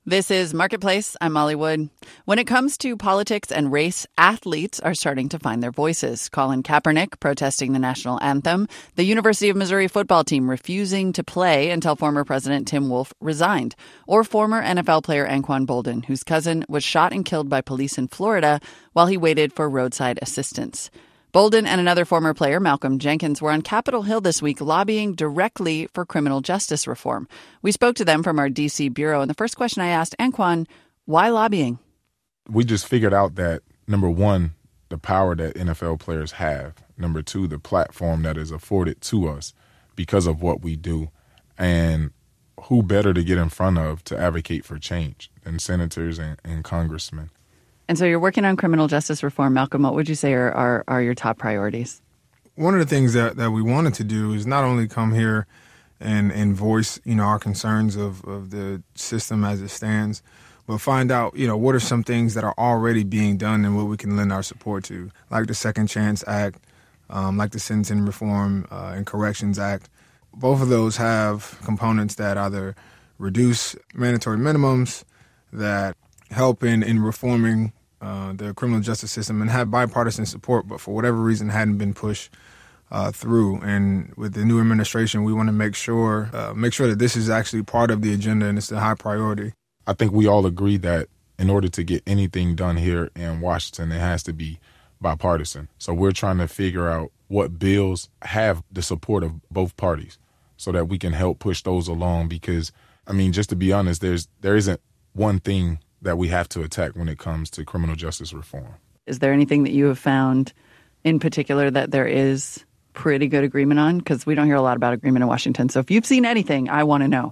This is Marketplace. I'm Molly Wood. When it comes to politics and race, athletes are starting to find their voices. Colin Kaepernick protesting the national anthem, the University of Missouri football team refusing to play until former President Tim Wolf resigned, or former NFL player Anquan Boldin, whose cousin was shot and killed by police in Florida while he waited for roadside assistance. Boldin and another former player, Malcolm Jenkins, were on Capitol Hill this week lobbying directly for criminal justice reform. We spoke to them from our D.C. bureau, and the first question I asked Anquan, why lobbying? We just figured out that, number one, the power that NFL players have. Number two, the platform that is afforded to us because of what we do. And who better to get in front of to advocate for change than senators and congressmen? And so you're working on criminal justice reform. Malcolm, what would you say are your top priorities? One of the things that we wanted to do is not only come here and voice, our concerns of the system as it stands, but find out, what are some things that are already being done and what we can lend our support to, like the Second Chance Act, like the Sentencing Reform and Corrections Act. Both of those have components that either reduce mandatory minimums, that help in reforming the criminal justice system and have bipartisan support, but for whatever reason hadn't been pushed through. And with the new administration, we want to make sure that this is actually part of the agenda and it's a high priority. I think we all agree that in order to get anything done here in Washington, it has to be bipartisan. So we're trying to figure out what bills have the support of both parties so that we can help push those along because, just to be honest, there isn't one thing that we have to attack when it comes to criminal justice reform. Is there anything that you have found in particular that there is pretty good agreement on? Because we don't hear a lot about agreement in Washington. So if you've seen anything, I want to know.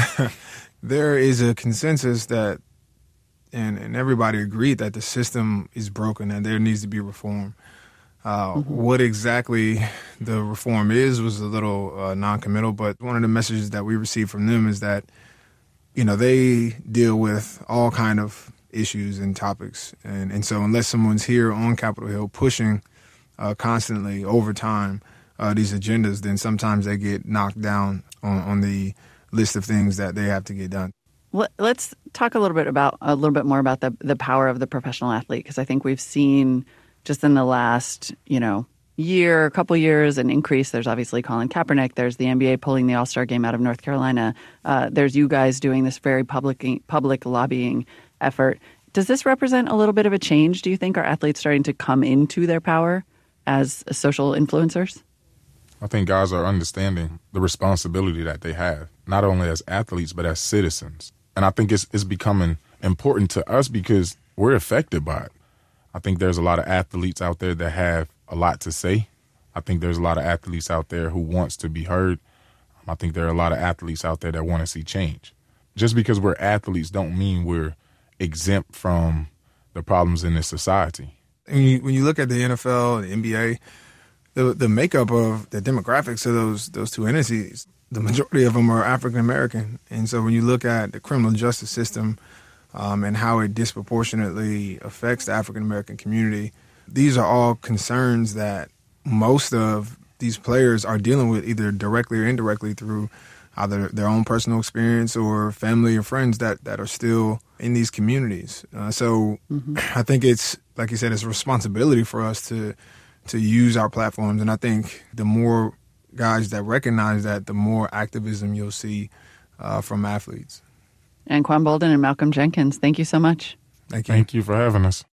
There is a consensus that, and everybody agreed that the system is broken and there needs to be reform. What exactly the reform is was a little non-committal, but one of the messages that we received from them is that they deal with all kind of issues and topics. And so unless someone's here on Capitol Hill pushing constantly over time these agendas, then sometimes they get knocked down on the list of things that they have to get done. Let's talk a little bit more about the power of the professional athlete, because I think we've seen just in the last, a couple years, an increase. There's obviously Colin Kaepernick. There's the NBA pulling the All-Star game out of North Carolina. There's you guys doing this very public lobbying effort. Does this represent a little bit of a change? Do you think, are athletes starting to come into their power as social influencers? I think guys are understanding the responsibility that they have, not only as athletes, but as citizens. And I think it's becoming important to us because we're affected by it. I think there's a lot of athletes out there that have a lot to say. I think there's a lot of athletes out there who wants to be heard. I think there are a lot of athletes out there that want to see change. Just because we're athletes don't mean we're exempt from the problems in this society. When you look at the NFL and the NBA, the makeup of the demographics of those two entities, the majority of them are African American. And so when you look at the criminal justice system and how it disproportionately affects the African American community, these are all concerns that most of these players are dealing with either directly or indirectly through either their own personal experience or family or friends that are still in these communities. I think it's, like you said, it's a responsibility for us to use our platforms. And I think the more guys that recognize that, the more activism you'll see from athletes. Anquan Boldin and Malcolm Jenkins, thank you so much. Thank you. Thank you for having us.